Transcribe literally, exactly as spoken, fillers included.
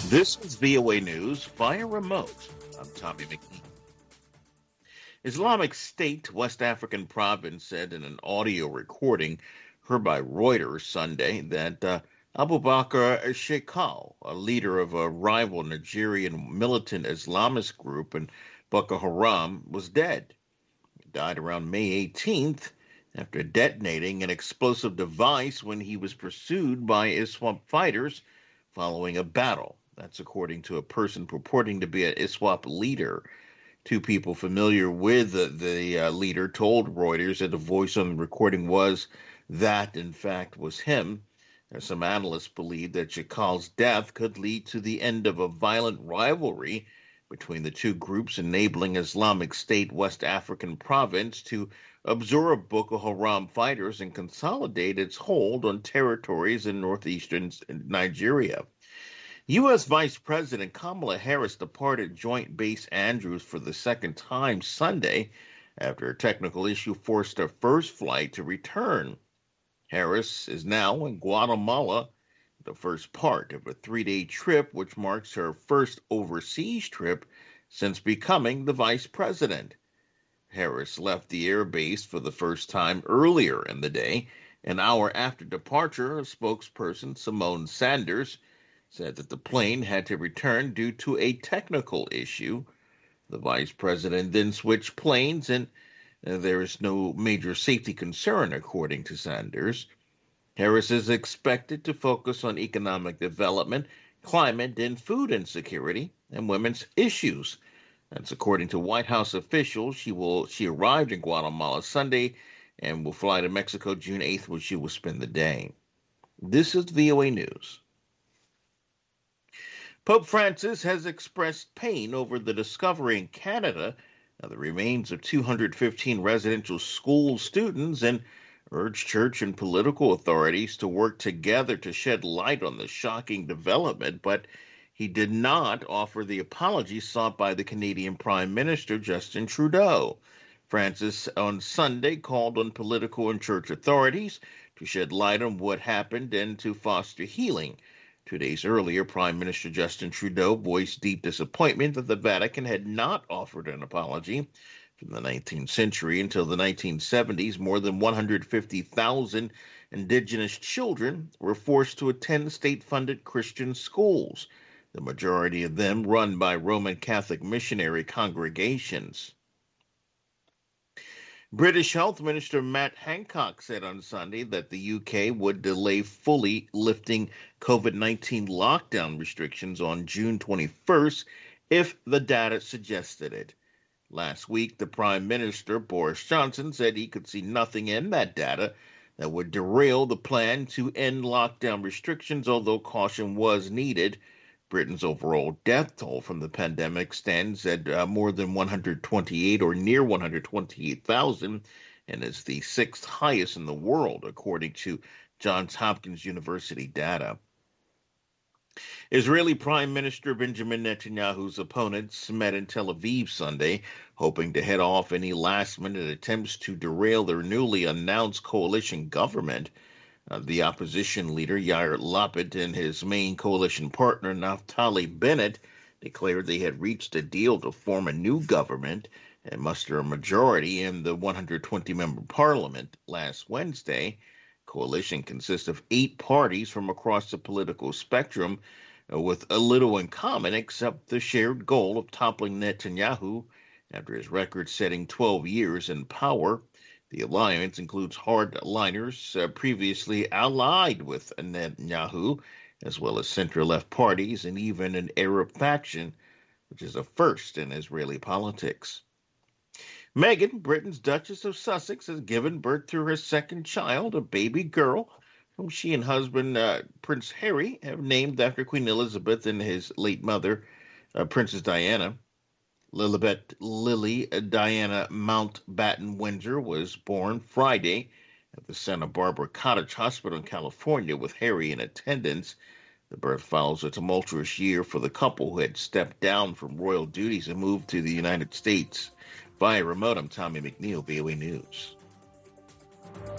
This is V O A News via remote. I'm Tommy McNeil. Islamic State West African province said in an audio recording heard by Reuters Sunday that uh, Abu Bakr Shekau, a leader of a rival Nigerian militant Islamist group in Boko Haram, was dead. He died around May eighteenth after detonating an explosive device when he was pursued by ISWAP fighters following a battle. That's according to a person purporting to be an ISWAP leader. Two people familiar with the, the uh, leader told Reuters that the voice on the recording was that, in fact, was him. Now, some analysts believe that Shekau's death could lead to the end of a violent rivalry between the two groups, enabling Islamic State West African province to absorb Boko Haram fighters and consolidate its hold on territories in northeastern Nigeria. U S. Vice President Kamala Harris departed Joint Base Andrews for the second time Sunday after a technical issue forced her first flight to return. Harris is now in Guatemala, the first part of a three-day trip, which marks her first overseas trip since becoming the vice president. Harris left the air base for the first time earlier in the day. An hour after departure, a spokesperson, Simone Sanders, said that the plane had to return due to a technical issue. The vice president then switched planes, and uh, there is no major safety concern, according to Sanders. Harris is expected to focus on economic development, climate and food insecurity, and women's issues. That's according to White House officials. She will she arrived in Guatemala Sunday and will fly to Mexico June eighth, where she will spend the day. This is V O A News. Pope Francis has expressed pain over the discovery in Canada of the remains of two hundred fifteen residential school students and urged church and political authorities to work together to shed light on the shocking development, but he did not offer the apology sought by the Canadian Prime Minister Justin Trudeau. Francis on Sunday called on political and church authorities to shed light on what happened and to foster healing. Two days earlier, Prime Minister Justin Trudeau voiced deep disappointment that the Vatican had not offered an apology. From the nineteenth century until the nineteen seventies, more than one hundred fifty thousand Indigenous children were forced to attend state-funded Christian schools, the majority of them run by Roman Catholic missionary congregations. British Health Minister Matt Hancock said on Sunday that the U K would delay fully lifting COVID nineteen lockdown restrictions on June twenty-first if the data suggested it. Last week, the Prime Minister, Boris Johnson, said he could see nothing in that data that would derail the plan to end lockdown restrictions, although caution was needed. Britain's overall death toll from the pandemic stands at uh, more than one hundred twenty-eight or near one hundred twenty-eight thousand and is the sixth highest in the world, according to Johns Hopkins University data. Israeli Prime Minister Benjamin Netanyahu's opponents met in Tel Aviv Sunday, hoping to head off any last-minute attempts to derail their newly announced coalition government. Uh, the opposition leader, Yair Lapid, and his main coalition partner, Naftali Bennett, declared they had reached a deal to form a new government and muster a majority in the one hundred twenty member parliament last Wednesday. Coalition consists of eight parties from across the political spectrum, uh, with a little in common except the shared goal of toppling Netanyahu after his record-setting twelve years in power. The alliance includes hardliners uh, previously allied with Netanyahu, as well as center-left parties and even an Arab faction, which is a first in Israeli politics. Meghan, Britain's Duchess of Sussex, has given birth to her second child, a baby girl, whom she and husband uh, Prince Harry have named after Queen Elizabeth and his late mother, uh, Princess Diana. Lilibet Lily Diana Mountbatten Windsor was born Friday at the Santa Barbara Cottage Hospital in California with Harry in attendance. The birth follows a tumultuous year for the couple who had stepped down from royal duties and moved to the United States. Via remote, I'm Tommy McNeil, V O A News.